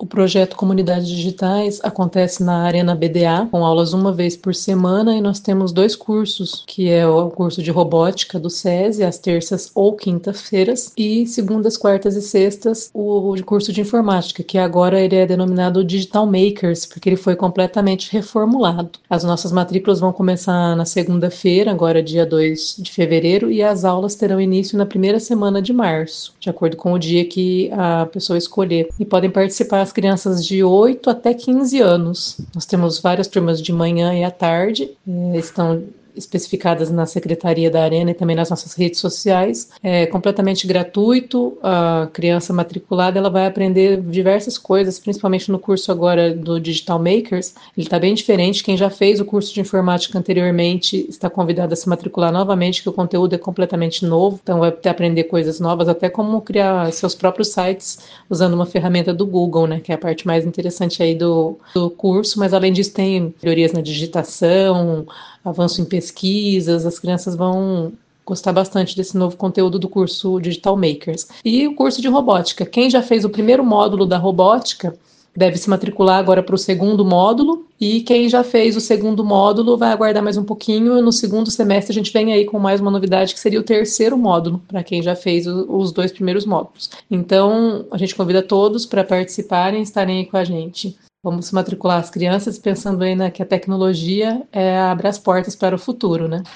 projeto Comunidades Digitais acontece na Arena BDA, com aulas uma vez por semana, e nós temos 2 cursos, que é o curso de robótica do SESI, às terças ou quintas-feiras, e segundas, quartas e sextas, o curso de informática, que agora ele é denominado Digital Makers, porque ele foi completamente reformulado. As nossas matrículas vão começar na segunda-feira, agora dia 2 de fevereiro, e as aulas terão início na primeira semana de março, de acordo com o dia que a pessoa escolher. E podem participar as crianças de 8 até 15 anos. Nós temos várias turmas de manhã e à tarde, estão especificadas na Secretaria da Arena e também nas nossas redes sociais. É completamente gratuito. A criança matriculada ela vai aprender diversas coisas, principalmente no curso agora do Digital Makers. Ele está bem diferente. Quem já fez o curso de informática anteriormente está convidado a se matricular novamente, que o conteúdo é completamente novo. Então vai aprender coisas novas, até como criar seus próprios sites usando uma ferramenta do Google, né, que é a parte mais interessante aí do curso. Mas além disso tem melhorias na digitação, avanço em pesquisas, as crianças vão gostar bastante desse novo conteúdo do curso Digital Makers. E o curso de robótica. Quem já fez o primeiro módulo da robótica deve se matricular agora para o segundo módulo, e quem já fez o segundo módulo vai aguardar mais um pouquinho. No segundo semestre a gente vem aí com mais uma novidade, que seria o terceiro módulo, para quem já fez os 2 primeiros módulos. Então, a gente convida todos para participarem e estarem aí com a gente. Vamos matricular as crianças pensando aí que a tecnologia abre as portas para o futuro, né?